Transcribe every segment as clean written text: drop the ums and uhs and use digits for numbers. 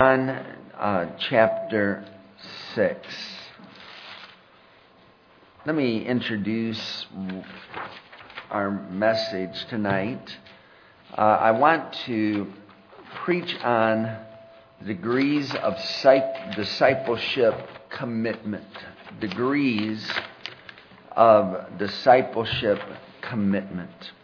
John chapter 6. Let me introduce our message tonight. I want to preach on degrees of discipleship commitment. Degrees of discipleship commitment.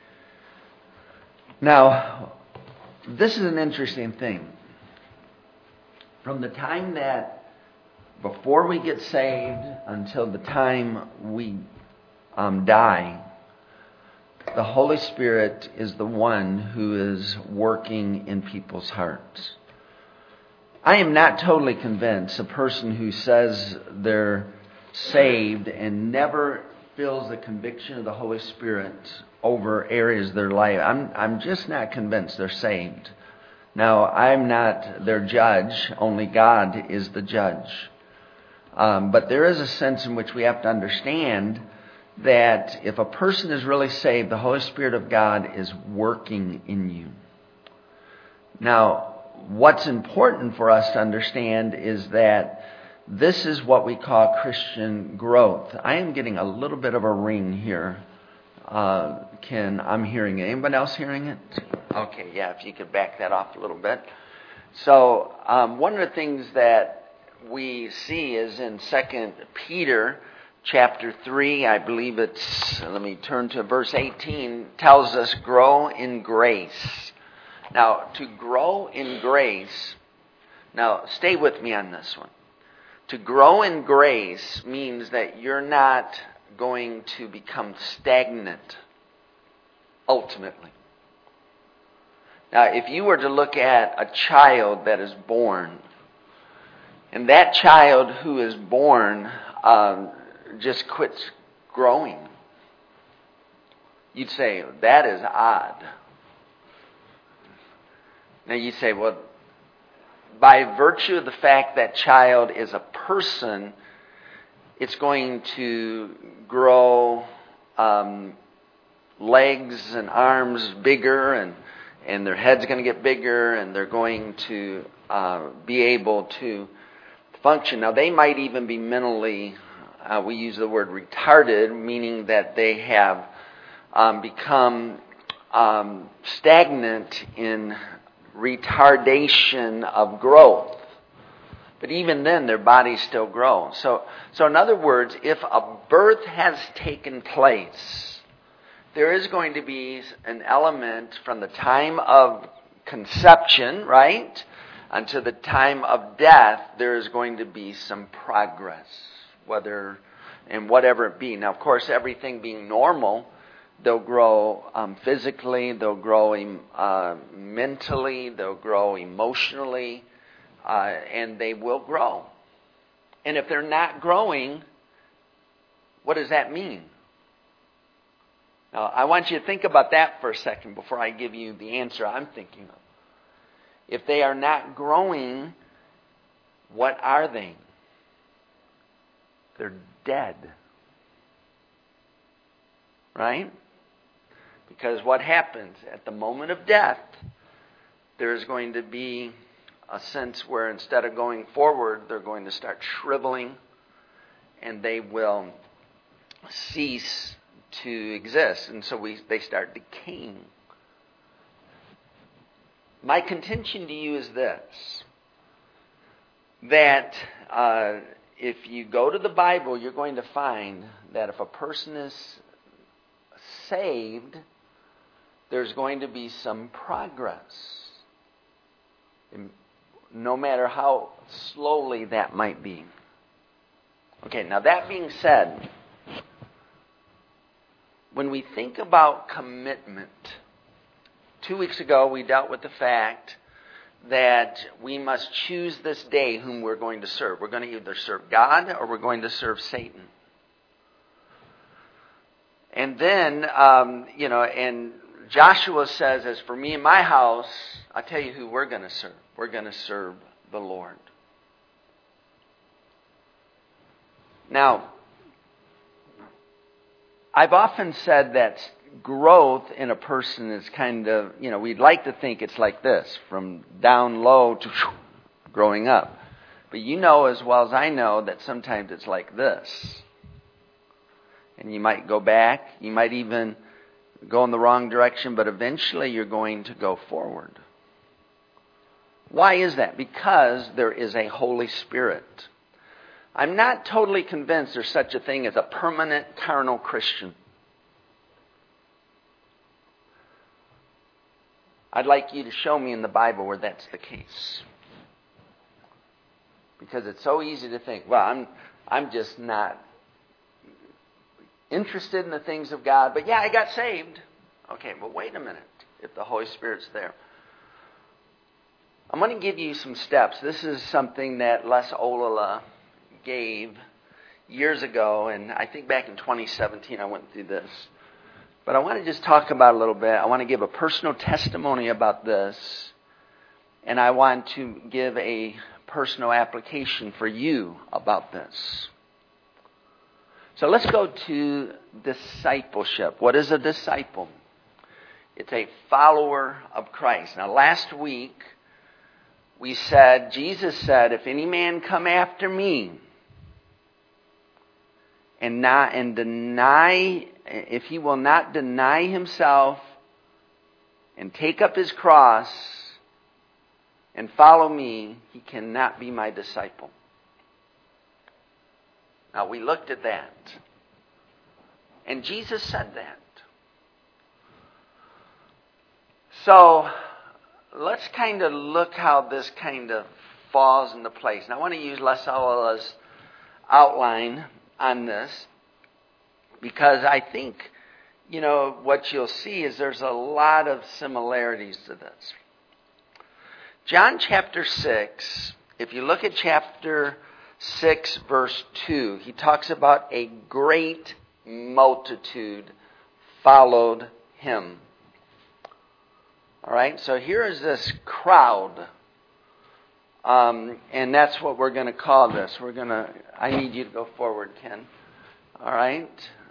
Now, this is an interesting thing. From the time that before we get saved until the time we die, the Holy Spirit is the one who is working in people's hearts. I am not totally convinced a person who says they're saved and never feels the conviction of the Holy Spirit over areas of their life. I'm just not convinced they're saved. Now, I'm not their judge. Only God is the judge. But there is a sense in which we have to understand that if a person is really saved, the Holy Spirit of God is working in you. Now, what's important for us to understand is that this is what we call Christian growth. I am getting a little bit of a ring here. I'm hearing it. Anybody else hearing it? Okay, yeah, if you could back that off a little bit. So, one of the things that we see is in 2 Peter chapter 3, I believe let me turn to verse 18, tells us grow in grace. Now, to grow in grace, now stay with me on this one. To grow in grace means that you're not going to become stagnant, ultimately. Now, if you were to look at a child that is born, and that child who is born just quits growing, you'd say, that is odd. Now, you say, well, by virtue of the fact that child is a person, it's going to grow legs and arms bigger, and their head's going to get bigger, and they're going to be able to function. Now, they might even be mentally, we use the word retarded, meaning that they have become stagnant in retardation of growth. But even then, their bodies still grow. So in other words, if a birth has taken place, there is going to be an element from the time of conception, right, until the time of death, there is going to be some progress, whatever it be. Now, of course, everything being normal, they'll grow physically, they'll grow mentally, they'll grow emotionally, and they will grow. And if they're not growing, what does that mean? Now, I want you to think about that for a second before I give you the answer I'm thinking of. If they are not growing, what are they? They're dead. Right? Because what happens at the moment of death, there's going to be a sense where instead of going forward, they're going to start shriveling, and they will cease to exist. And so they start decaying. My contention to you is this, that if you go to the Bible, you're going to find that if a person is saved, there's going to be some progress, no matter how slowly that might be. Okay, now that being said, when we think about commitment, 2 weeks ago we dealt with the fact that we must choose this day whom we're going to serve. We're going to either serve God or we're going to serve Satan. And then, and Joshua says, as for me and my house, I'll tell you who we're going to serve. We're going to serve the Lord. Now, I've often said that growth in a person is kind of, we'd like to think it's like this, from down low to growing up. But you know as well as I know that sometimes it's like this. And you might go back, you might even go in the wrong direction, but eventually you're going to go forward. Why is that? Because there is a Holy Spirit. I'm not totally convinced there's such a thing as a permanent carnal Christian. I'd like you to show me in the Bible where that's the case. Because it's so easy to think, well, I'm just not interested in the things of God, but yeah, I got saved. Okay, but wait a minute, if the Holy Spirit's there. I'm going to give you some steps. This is something that Les Olala gave years ago, and I think back in 2017 I went through this. But I want to just talk about it a little bit. I want to give a personal testimony about this, and I want to give a personal application for you about this. So let's go to discipleship. What is a disciple? It's a follower of Christ. Now, last week, Jesus said, if any man come after me if he will not deny himself and take up his cross and follow me, he cannot be my disciple. Now, we looked at that. And Jesus said that. So, let's kind of look how this kind of falls into place. Now, I want to use Les Olala's outline on this because I think, what you'll see is there's a lot of similarities to this. John chapter 6, if you look at chapter 6, verse 2, he talks about a great multitude followed him. All right, so here is this crowd, and that's what we're going to call this. I need you to go forward, Ken. All right,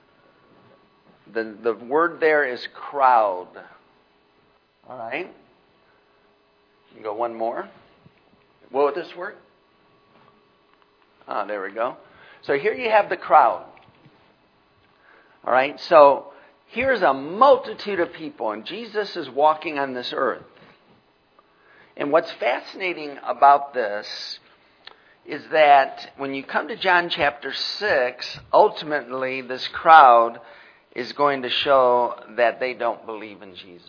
the word there is crowd. All right, you can go one more. What would this work? There we go. So here you have the crowd. All right, so here's a multitude of people, and Jesus is walking on this earth. And what's fascinating about this is that when you come to John chapter 6, ultimately this crowd is going to show that they don't believe in Jesus.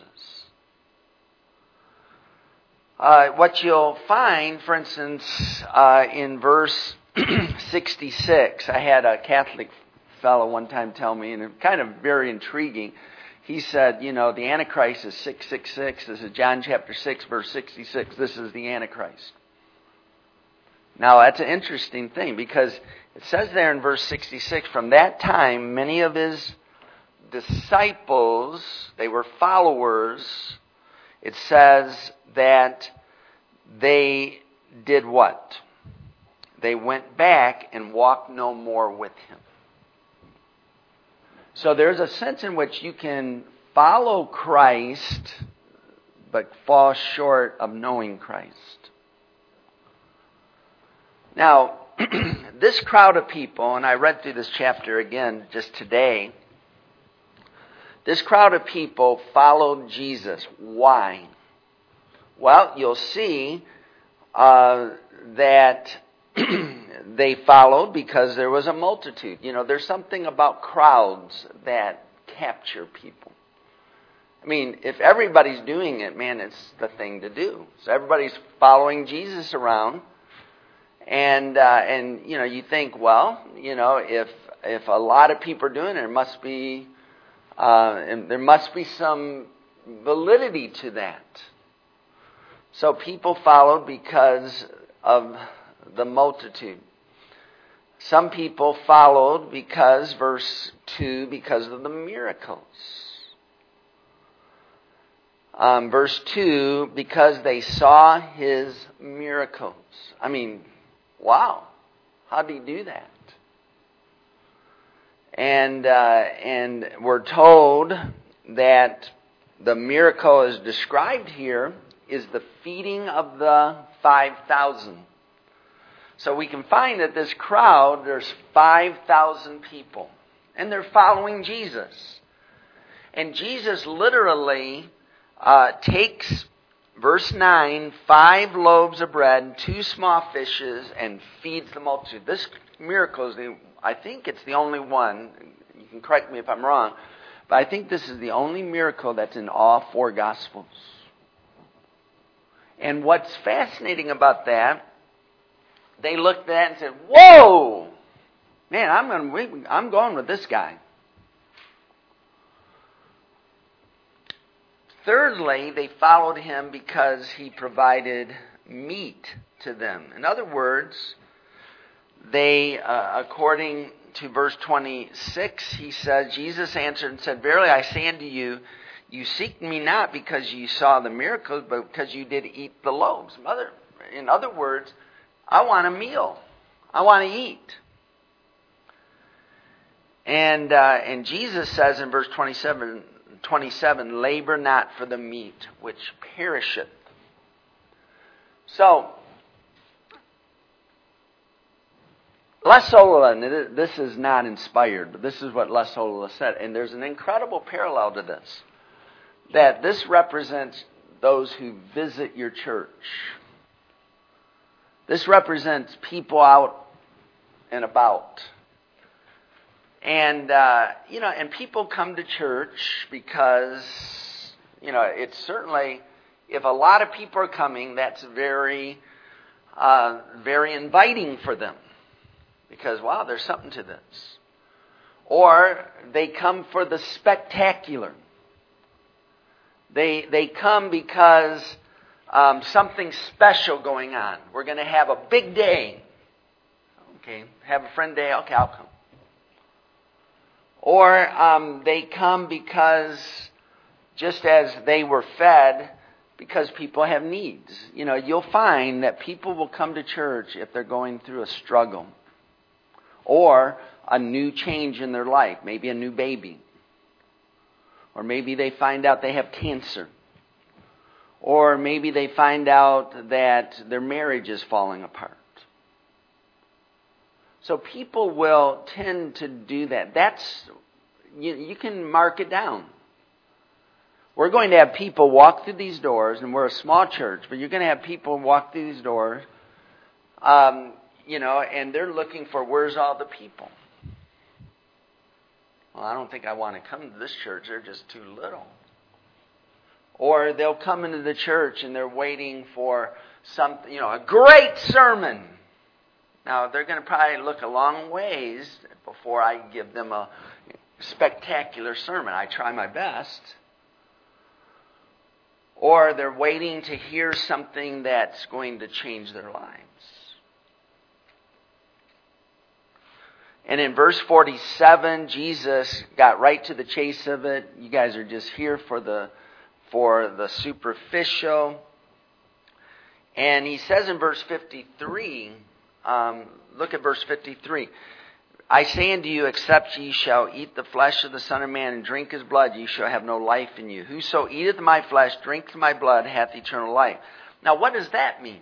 What you'll find, for instance, in verse 66, I had a Catholic fellow one time tell me, and it's kind of very intriguing. He said, the Antichrist is 666. This is John chapter 6, verse 66. This is the Antichrist. Now, that's an interesting thing because it says there in verse 66, from that time, many of his disciples, they were followers, it says that they did what? They went back and walked no more with him. So there's a sense in which you can follow Christ, but fall short of knowing Christ. Now, this crowd of people, and I read through this chapter again just today, this crowd of people followed Jesus. Why? Well, you'll see that they followed because there was a multitude. There's something about crowds that capture people. I mean, if everybody's doing it, man, it's the thing to do. So everybody's following Jesus around, and you think, well, if a lot of people are doing it, there must be some validity to that. So people followed because of the multitude. Some people followed because, verse 2, because of the miracles. Verse 2, because they saw his miracles. I mean, wow. How did he do that? And we're told that the miracle is described here is the feeding of the 5,000. So we can find that this crowd, there's 5,000 people, and they're following Jesus. And Jesus literally takes, verse 9, 5 loaves of bread and 2 small fishes and feeds the multitude. This miracle is, I think it's the only one. You can correct me if I'm wrong, but I think this is the only miracle that's in all 4 Gospels. And what's fascinating about that, they looked at that and said, "Whoa, man, I'm going with this guy." Thirdly, they followed him because he provided meat to them. In other words, they, according to verse 26, he said, Jesus answered and said, "Verily I say unto you, you seek me not because you saw the miracles, but because you did eat the loaves." In other words, I want a meal. I want to eat. And Jesus says in verse 27, "Labor not for the meat which perisheth." So, Les Ola, this is not inspired, but this is what Les Ola said, and there's an incredible parallel to this, that this represents those who visit your church. This represents people out and about. And, and people come to church because, it's certainly, if a lot of people are coming, that's very, very inviting for them. Because, wow, there's something to this. Or they come for the spectacular. They come because something special going on. We're going to have a big day. Okay, have a friend day. Okay, I'll come. Or they come because, just as they were fed, because people have needs. You'll find that people will come to church if they're going through a struggle or a new change in their life, maybe a new baby. Or maybe they find out they have cancer. Or maybe they find out that their marriage is falling apart. So people will tend to do that. You can mark it down. We're going to have people walk through these doors, and we're a small church, but you're going to have people walk through these doors, and they're looking for, where's all the people? Well, I don't think I want to come to this church. They're just too little. Or they'll come into the church and they're waiting for something, a great sermon. Now, they're going to probably look a long ways before I give them a spectacular sermon. I try my best. Or they're waiting to hear something that's going to change their lives. And in verse 47, Jesus got right to the chase of it. You guys are just here for the superficial. And he says in verse 53, look at verse 53. "I say unto you, except ye shall eat the flesh of the Son of Man and drink his blood, ye shall have no life in you. Whoso eateth my flesh, drinketh my blood, hath eternal life." Now, what does that mean?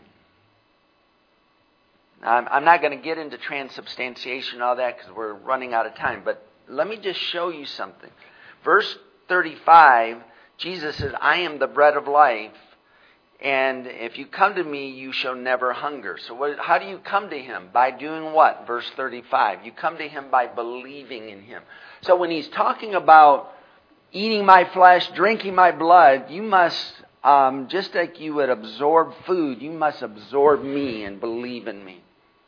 I'm not going to get into transubstantiation and all that because we're running out of time. But let me just show you something. Verse 35, Jesus says, "I am the bread of life. And if you come to me, you shall never hunger." So how do you come to him? By doing what? Verse 35. You come to him by believing in him. So when he's talking about eating my flesh, drinking my blood, you must, just like you would absorb food, you must absorb me and believe in me.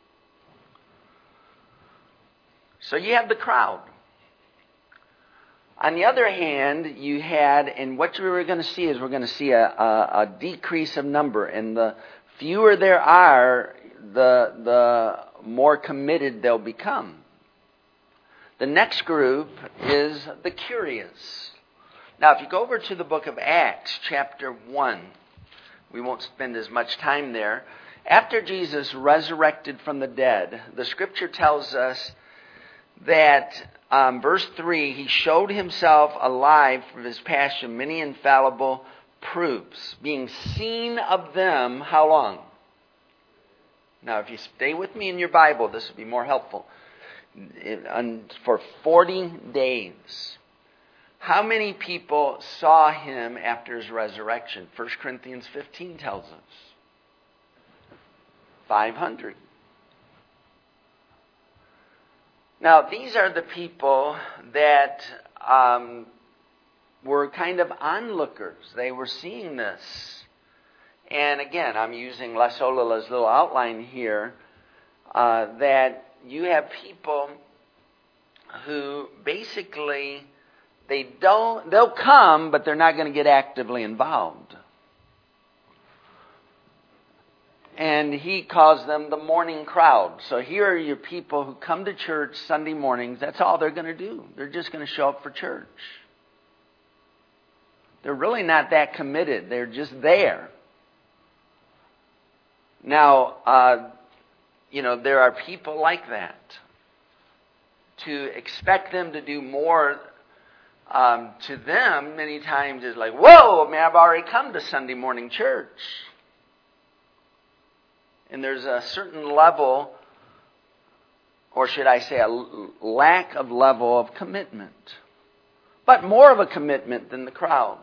So you have the crowd. On the other hand, you had, and what we're going to see is we're going to see a decrease of number. And the fewer there are, the more committed they'll become. The next group is the curious. Now, if you go over to the book of Acts, chapter 1, we won't spend as much time there. After Jesus resurrected from the dead, the scripture tells us that, verse 3, he showed himself alive from his passion, many infallible proofs, being seen of them, how long? Now, if you stay with me in your Bible, this will be more helpful. For 40 days. How many people saw him after his resurrection? 1 Corinthians 15 tells us. 500. Now, these are the people that were kind of onlookers. They were seeing this. And again, I'm using La Solola's little outline here, that you have people who basically, they'll come, but they're not going to get actively involved. And he calls them the morning crowd. So here are your people who come to church Sunday mornings. That's all they're going to do. They're just going to show up for church. They're really not that committed. They're just there. Now, there are people like that. To expect them to do more to them many times is like, whoa, man, I've already come to Sunday morning church. And there's a certain level, or should I say a lack of level of commitment. But more of a commitment than the crowd.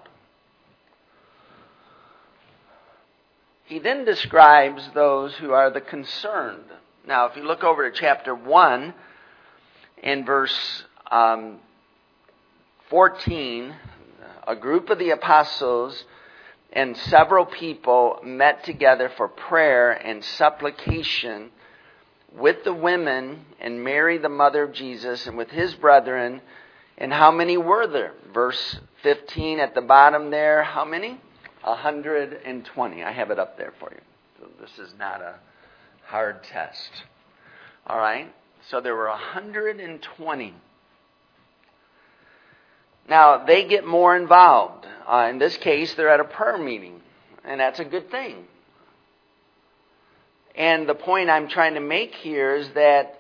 He then describes those who are the concerned. Now, if you look over to chapter 1 and verse 14, a group of the apostles and several people met together for prayer and supplication with the women and Mary, the mother of Jesus, and with his brethren. And how many were there? Verse 15 at the bottom there, how many? 120. I have it up there for you. So this is not a hard test. All right? So there were 120. Now, they get more involved. In this case, they're at a prayer meeting. And that's a good thing. And the point I'm trying to make here is that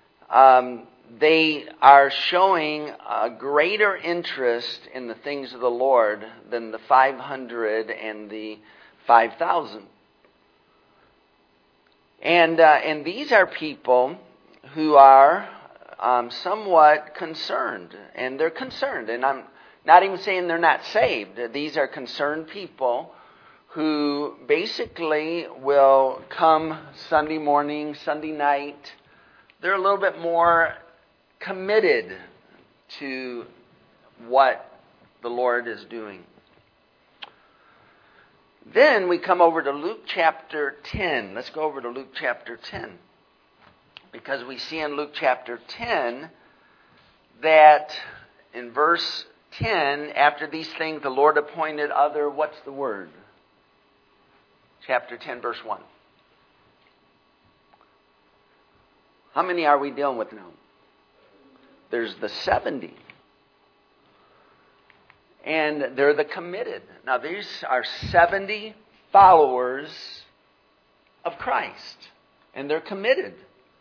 they are showing a greater interest in the things of the Lord than the 500 and the 5,000. And these are people who are somewhat concerned. And they're concerned. And I'm not even saying they're not saved. These are concerned people who basically will come Sunday morning, Sunday night. They're a little bit more committed to what the Lord is doing. Then we come over to Luke chapter 10. Let's go over to Luke chapter 10. Because we see in Luke chapter 10 that in verse 10, after these things the Lord appointed other, what's the word? Chapter 10, verse 1. How many are we dealing with now? There's the 70. And they're the committed. Now these are 70 followers of Christ. And they're committed.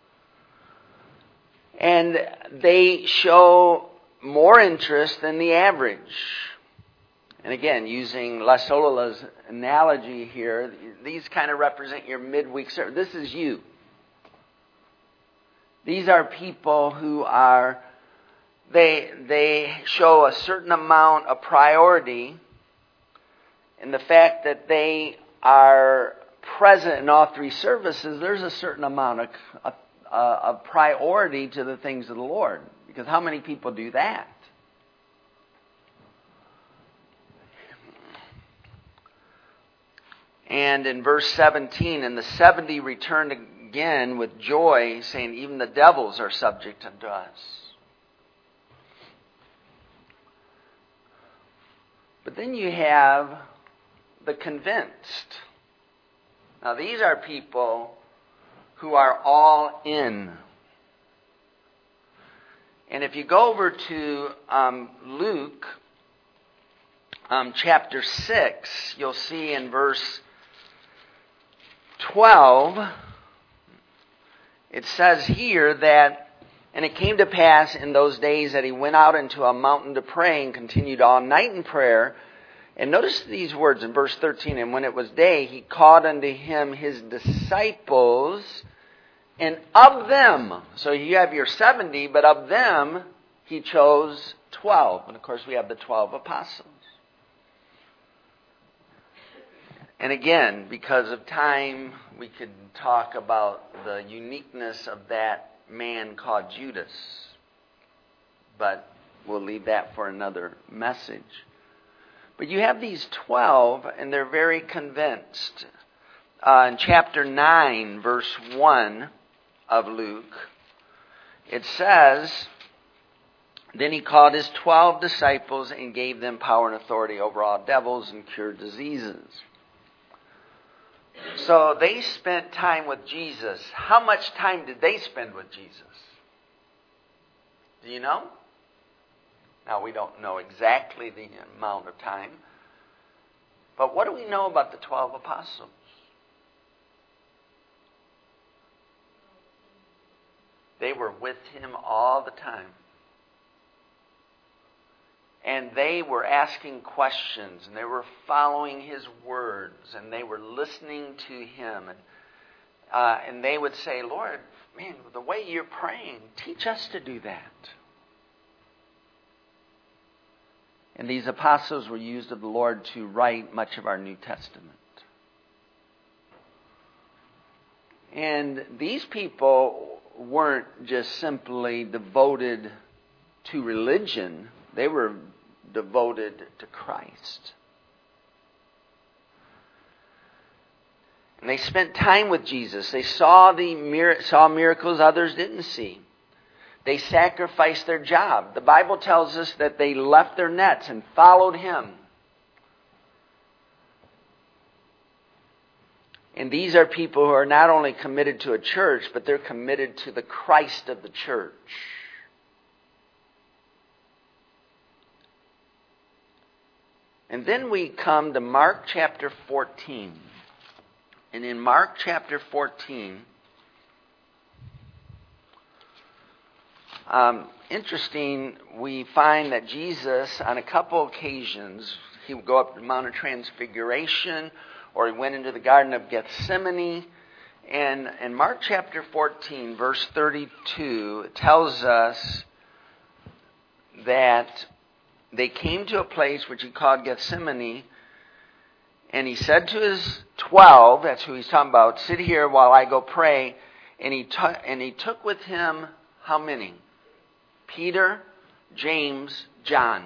And they show more interest than the average. And again, using La Solola's analogy here, these kind of represent your midweek service. This is you. These are people who are, they show a certain amount of priority in the fact that they are present in all three services. There's a certain amount of priority to the things of the Lord. Because how many people do that? And in verse 17, and the 70 returned again with joy, saying, even the devils are subject unto us. But then you have the convinced. Now these are people who are all in. And if you go over to Luke chapter 6, you'll see in verse 12, it says here that, and it came to pass in those days that he went out into a mountain to pray and continued all night in prayer, And notice these words in verse 13. And when it was day, he called unto him his disciples, and of them, so you have your 70, but of them he chose 12. And of course we have the 12 apostles. And again, because of time, we could talk about the uniqueness of that man called Judas. But we'll leave that for another message. But you have these 12, and they're very convinced. In chapter 9, verse 1 of Luke, it says, Then he called his 12 disciples and gave them power and authority over all devils and cured diseases. So they spent time with Jesus. How much time did they spend with Jesus? Do you know? Now, we don't know exactly the amount of time. But what do we know about the 12 apostles? They were with him all the time. And they were asking questions, and they were following his words, and they were listening to him. And they would say, Lord, man, the way you're praying, teach us to do that. And these apostles were used of the Lord to write much of our New Testament. And these people weren't just simply devoted to religion. They were devoted to Christ. And they spent time with Jesus. They saw miracles others didn't see. They sacrificed their job. The Bible tells us that they left their nets and followed him. And these are people who are not only committed to a church, but they're committed to the Christ of the church. And then we come to Mark chapter 14. And in Mark chapter 14, interesting, we find that Jesus, on a couple occasions, he would go up the Mount of Transfiguration, or he went into the Garden of Gethsemane. And in Mark chapter 14, verse 32, it tells us that they came to a place which he called Gethsemane, and he said to his 12, that's who he's talking about, sit here while I go pray. And he took with him how many? Peter, James, John.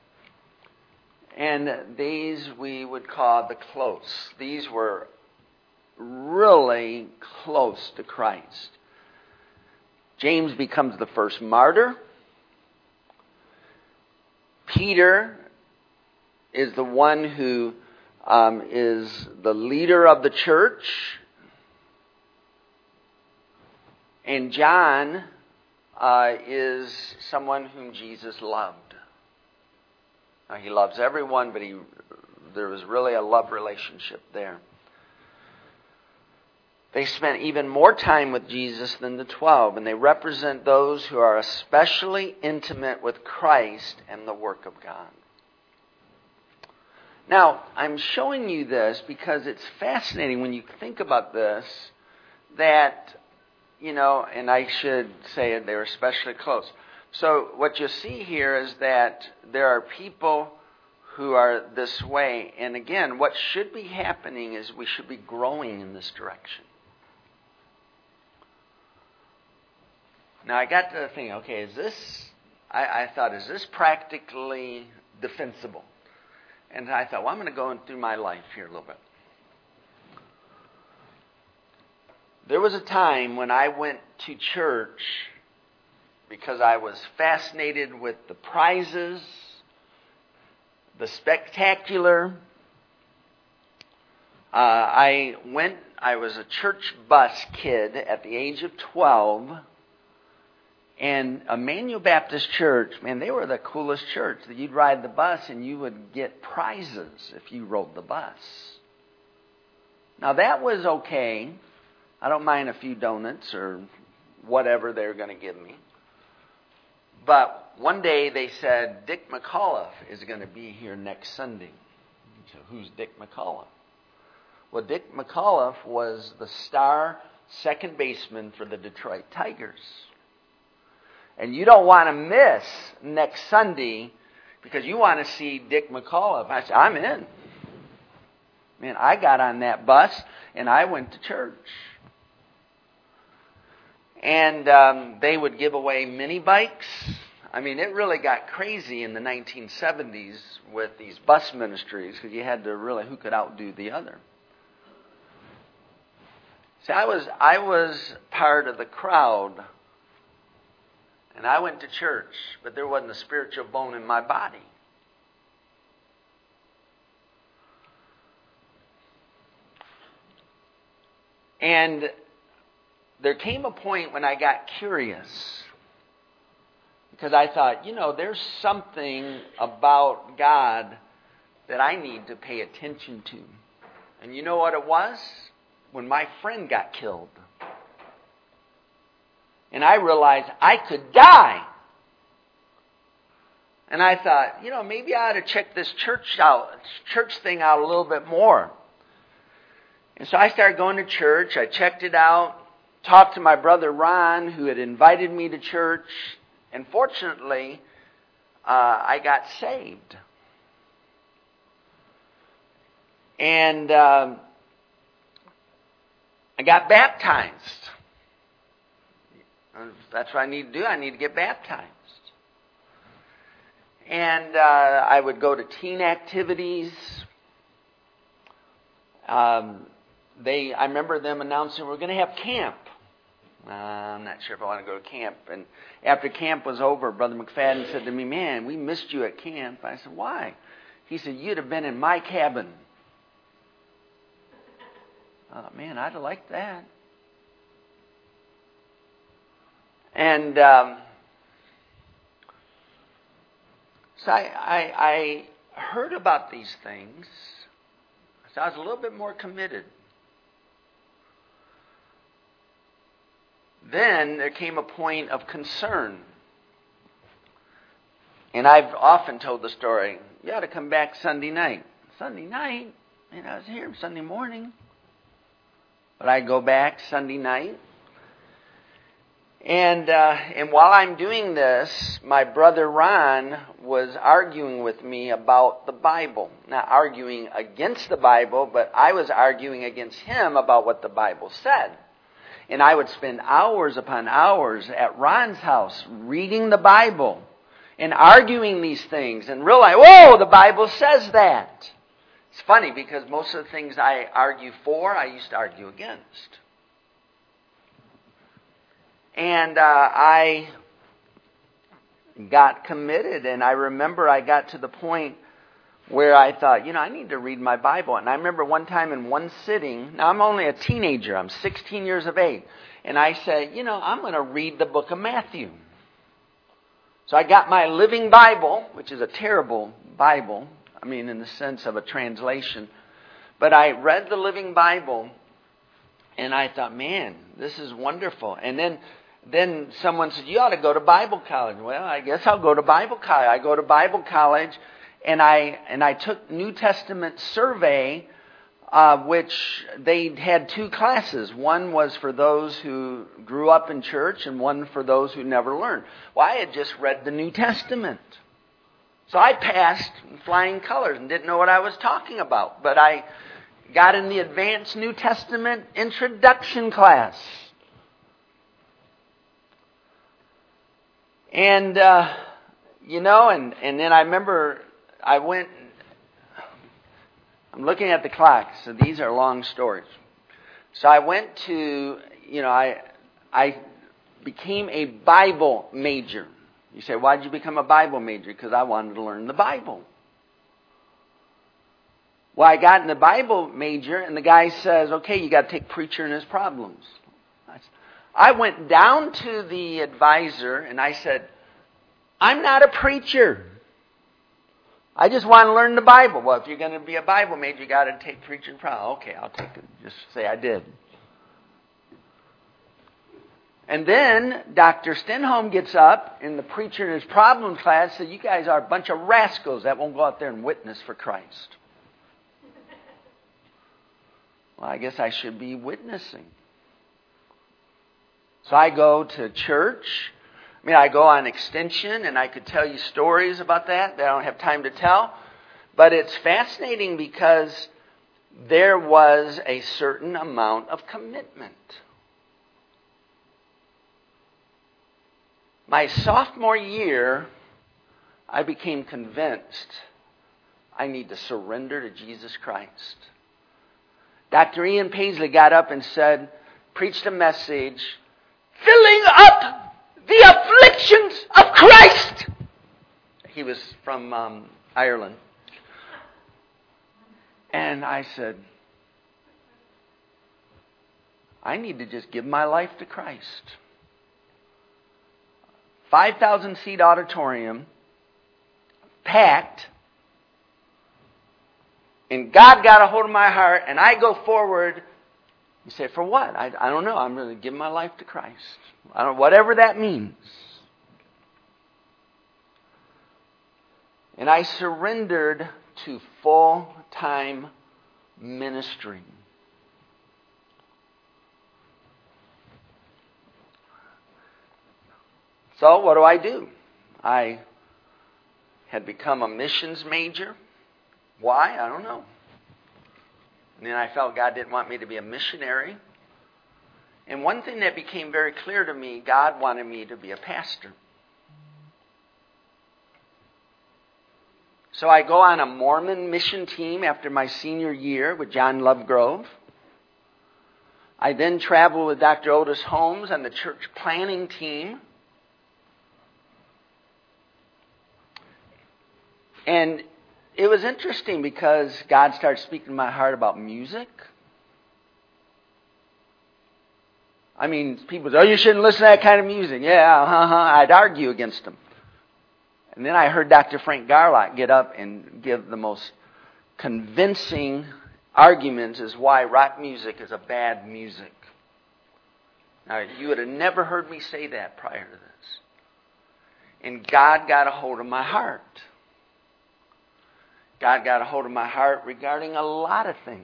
And these we would call the close. These were really close to Christ. James becomes the first martyr. Peter is the one who is the leader of the church. And John is someone whom Jesus loved. Now, he loves everyone, but there was really a love relationship there. They spent even more time with Jesus than the 12, and they represent those who are especially intimate with Christ and the work of God. Now, I'm showing you this because it's fascinating when you think about this, that, and I should say it, they're especially close. So what you see here is that there are people who are this way. And again, what should be happening is we should be growing in this direction. Now I got to think, okay, I thought, is this practically defensible? And I thought, well, I'm going to go through my life here a little bit. There was a time when I went to church because I was fascinated with the prizes, the spectacular. I was a church bus kid at the age of 12. And Emmanuel Baptist Church, man, they were the coolest church. That you'd ride the bus and you would get prizes if you rode the bus. Now that was okay. I don't mind a few donuts or whatever they're going to give me. But one day they said, Dick McAuliffe is going to be here next Sunday. So who's Dick McCullough? Well, Dick McCullough was the star second baseman for the Detroit Tigers. And you don't want to miss next Sunday because you want to see Dick McCullough. I said, I'm in. Man, I got on that bus and I went to church. And they would give away mini bikes. I mean, it really got crazy in the 1970s with these bus ministries because you had to really who could outdo the other. See, I was part of the crowd, and I went to church, but there wasn't a spiritual bone in my body. And there came a point when I got curious because I thought, there's something about God that I need to pay attention to. And you know what it was? When my friend got killed. And I realized I could die. And I thought, maybe I ought to check this church thing out a little bit more. And so I started going to church. I checked it out, talked to my brother Ron, who had invited me to church. And fortunately, I got saved. And I got baptized. That's what I need to do. I need to get baptized. And I would go to teen activities. I remember them announcing we're going to have camp. I'm not sure if I want to go to camp. And after camp was over, Brother McFadden said to me, "Man, we missed you at camp." I said, "Why?" He said, "You'd have been in my cabin." Man, I'd have liked that. And so I heard about these things. So I was a little bit more committed. Then there came a point of concern. And I've often told the story, you ought to come back Sunday night. Sunday night? Man, I was here Sunday morning. But I go back Sunday night. And while I'm doing this, my brother Ron was arguing with me about the Bible. Not arguing against the Bible, but I was arguing against him about what the Bible said. And I would spend hours upon hours at Ron's house reading the Bible and arguing these things and realize, whoa, the Bible says that. It's funny because most of the things I argue for, I used to argue against. And I got committed, and I remember I got to the point where I thought, I need to read my Bible. And I remember one time in one sitting, now I'm only a teenager, I'm 16 years of age, and I said, I'm going to read the book of Matthew. So I got my Living Bible, which is a terrible Bible, in the sense of a translation. But I read the Living Bible, and I thought, man, this is wonderful. And then someone said, you ought to go to Bible college. Well, I guess I'll go to Bible college. I go to Bible college, and I took New Testament survey, which they had two classes. One was for those who grew up in church, and one for those who never learned. Well, I had just read the New Testament. So I passed in flying colors and didn't know what I was talking about. But I got in the Advanced New Testament Introduction class. And, and then I remember I went, I'm looking at the clock, so these are long stories. So I went to, I became a Bible major. You say, why did you become a Bible major? Because I wanted to learn the Bible. Well, I got in the Bible major, and the guy says, okay, you got to take Preacher and His Problems. I went down to the advisor, and I said, I'm not a preacher. I just want to learn the Bible. Well, if you're going to be a Bible major, you got to take Preacher and Problems. Okay, I'll take it. Just say I did. And then Dr. Stenholm gets up in the Preacher and His Problem class and said, you guys are a bunch of rascals that won't go out there and witness for Christ. Well, I guess I should be witnessing. So I go to church. I go on Extension, and I could tell you stories about that I don't have time to tell. But it's fascinating because there was a certain amount of commitment. My sophomore year, I became convinced I need to surrender to Jesus Christ. Dr. Ian Paisley got up and preached a message, filling up the afflictions of Christ. He was from Ireland. And I said, I need to just give my life to Christ. 5,000 seat auditorium, packed, and God got a hold of my heart, and I go forward. You say, for what? I don't know. I'm going to give my life to Christ. Whatever that means. And I surrendered to full-time ministry. So what do? I had become a missions major. Why? I don't know. And then I felt God didn't want me to be a missionary. And one thing that became very clear to me, God wanted me to be a pastor. So I go on a Mormon mission team after my senior year with John Lovegrove. I then travel with Dr. Otis Holmes on the church planning team. And it was interesting because God started speaking to my heart about music. People say, oh, you shouldn't listen to that kind of music. Yeah, I'd argue against them. And then I heard Dr. Frank Garlock get up and give the most convincing arguments as why rock music is a bad music. Now, you would have never heard me say that prior to this. And God got a hold of my heart. God got a hold of my heart regarding a lot of things.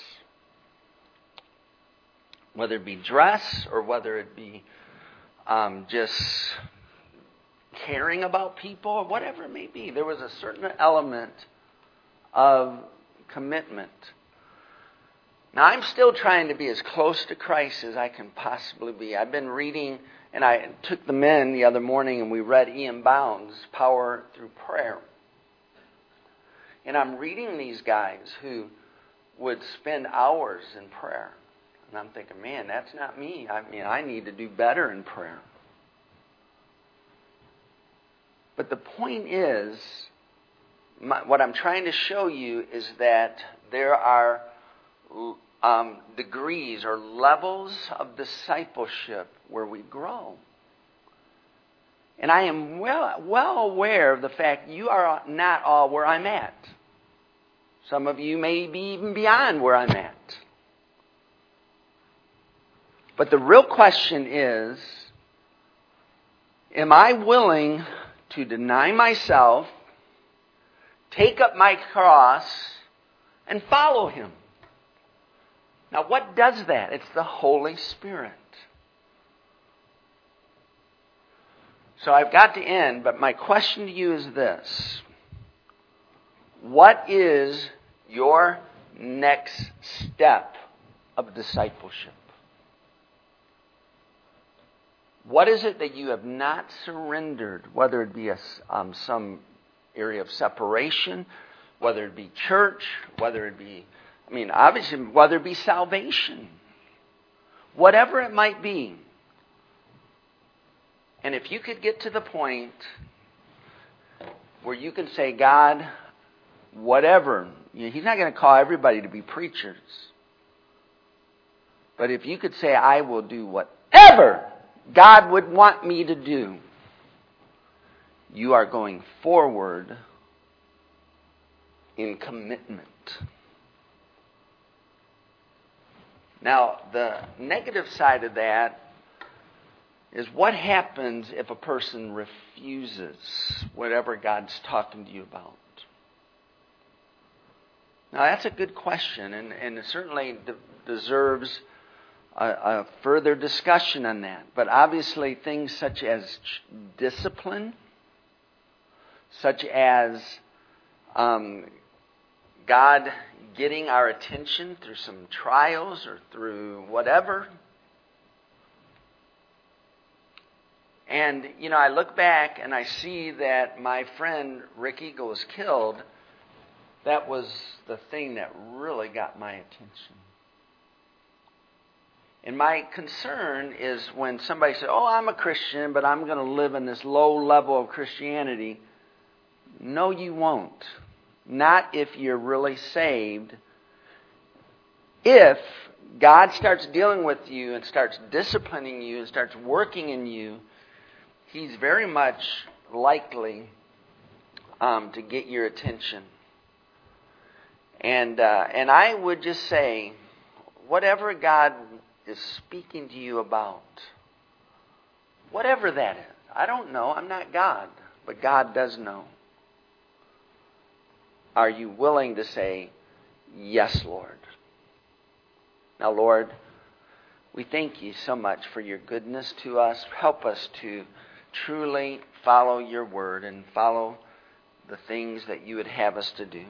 Whether it be dress or whether it be just caring about people or whatever it may be. There was a certain element of commitment. Now, I'm still trying to be as close to Christ as I can possibly be. I've been reading, and I took the men the other morning and we read Ian Bound's Power Through Prayer. And I'm reading these guys who would spend hours in prayer. And I'm thinking, man, that's not me. I need to do better in prayer. But the point is, what I'm trying to show you is that there are degrees or levels of discipleship where we grow. And I am well aware of the fact you are not all where I'm at. Some of you may be even beyond where I'm at. But the real question is, am I willing to deny myself, take up my cross, and follow Him? Now, what does that? It's the Holy Spirit. So I've got to end, but my question to you is this. What is your next step of discipleship? What is it that you have not surrendered, whether it be some area of separation, whether it be church, whether it be, obviously, whether it be salvation, whatever it might be. And if you could get to the point where you can say, God, whatever, He's not going to call everybody to be preachers. But if you could say, I will do whatever God would want me to do, you are going forward in commitment. Now, the negative side of that is what happens if a person refuses whatever God's talking to you about. Now, that's a good question, and it certainly deserves a further discussion on that. But obviously, things such as discipline, such as God getting our attention through some trials or through whatever. And, I look back and I see that my friend Rick Eagle was killed. That was the thing that really got my attention. And my concern is when somebody says, "Oh, I'm a Christian, but I'm going to live in this low level of Christianity." No, you won't. Not if you're really saved. If God starts dealing with you and starts disciplining you and starts working in you, He's very much likely to get your attention. And I would just say, whatever God is speaking to you about, whatever that is, I don't know, I'm not God, but God does know. Are you willing to say, "Yes, Lord"? Now, Lord, we thank you so much for your goodness to us. Help us to truly follow your word and follow the things that you would have us to do.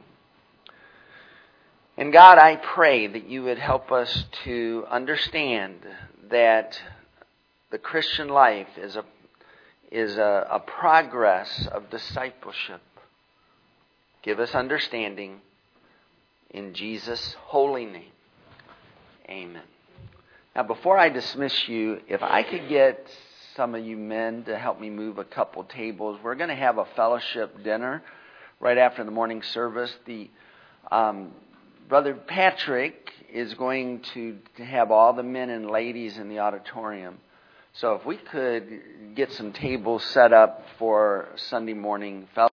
And God, I pray that you would help us to understand that the Christian life is a progress of discipleship. Give us understanding in Jesus' holy name. Amen. Now, before I dismiss you, if I could get some of you men to help me move a couple tables. We're going to have a fellowship dinner right after the morning service. Brother Patrick is going to have all the men and ladies in the auditorium. So if we could get some tables set up for Sunday morning fellowship.